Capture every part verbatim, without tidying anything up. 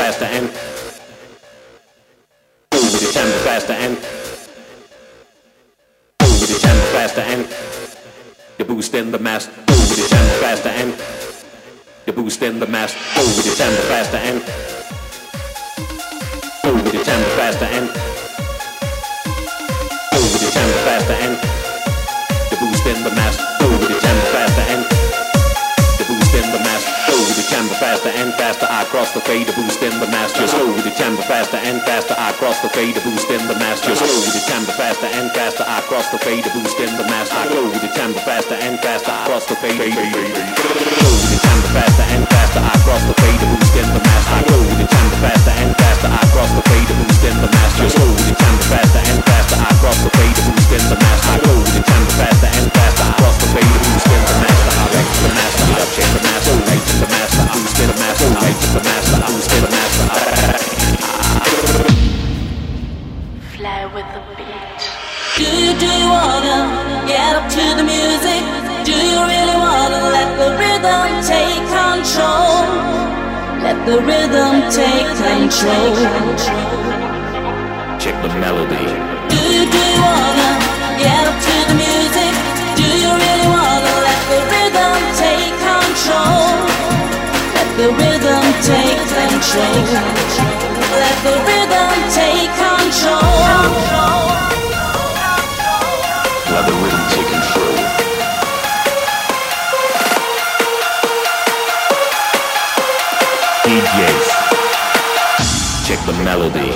faster and move with the tempo faster and move with the tempo faster and the boost in the mass. Move with the tempo faster and the boost in the mass. Move with the tempo faster and move with the tempo faster and move with the tempo faster and the boost in the mass. Move with the tempo faster and the boost in the mass. Go with the tempo faster and faster. I cross the fade, the boost in the mass. Just go with the tempo faster and faster. I cross the fade, the boost in the mass. Just go with the tempo faster and faster. I cross the fade, the boost in the mass. I go with the tempo faster and faster. I cross the fade. Go with the tempo faster and faster. I cross the fade, the boost in the mass. I go with the tempo faster and faster. I cross the fade, the boost in the mass. Just go with the tempo faster and faster. I cross the fade, the boost in the mass. I go with the tempo faster and faster. I cross the fade, the boost in the mass. I like the master. I check the master. I to the master. I boost in the master. I to the master. I boost in the master. Fly with the beat. Do you, do you wanna get up to the music? Do you really wanna let the rhythm take control? Let the rhythm take control. Check the melody. Do you, do you wanna get up to the music? Do you really wanna let the rhythm take control? Let the rhythm take control. Let the rhythm take control. Let the rhythm take control. D Js, check the melody.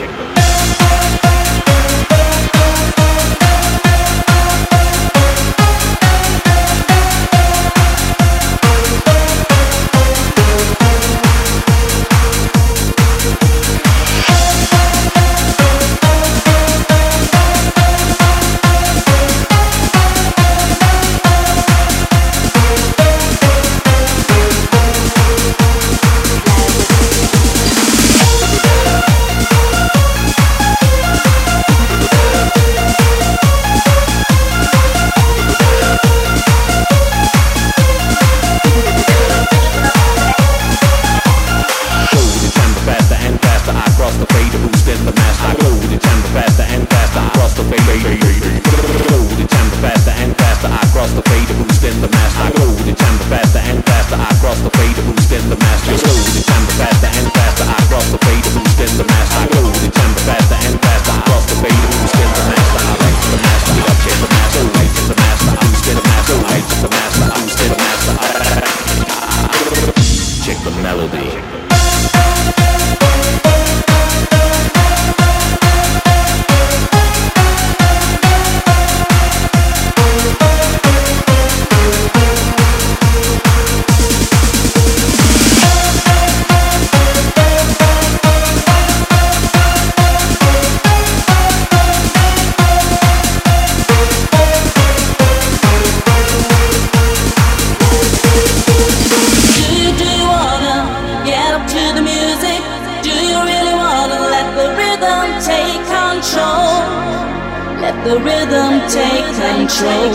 The rhythm take control.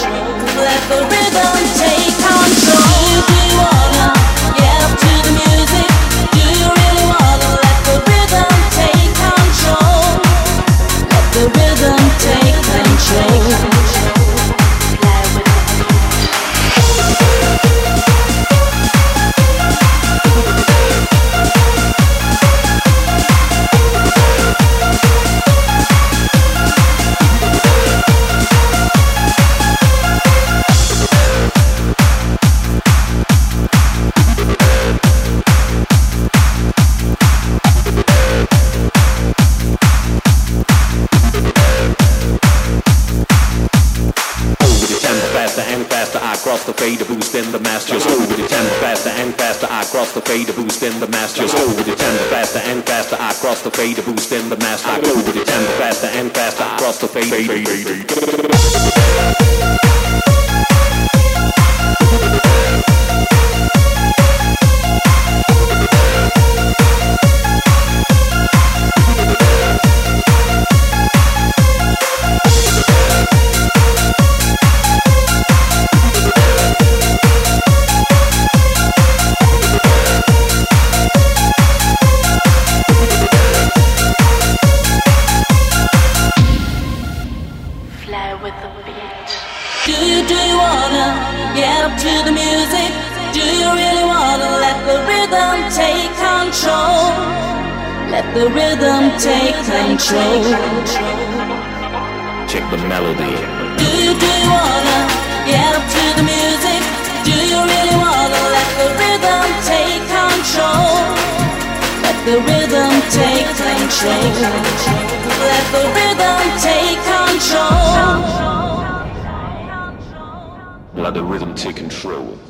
Let the rhythm take control. Do you wanna get up to the music? Do you really wanna let the rhythm take control? Let the rhythm take control. Cross the fade, the boost in the mass. Just go with the tempo faster and faster. I cross the fade, the boost in the mass. Just go with the tempo faster and faster. I cross the fade, the boost in the mass. I go with the tempo faster and faster. I cross the fade. rhythm take control. Let the rhythm take control. Check the melody. Do you, do you wanna get up to the music? Do you really wanna let the rhythm take control? Let the rhythm take control. Let the rhythm take control. Let the rhythm take control.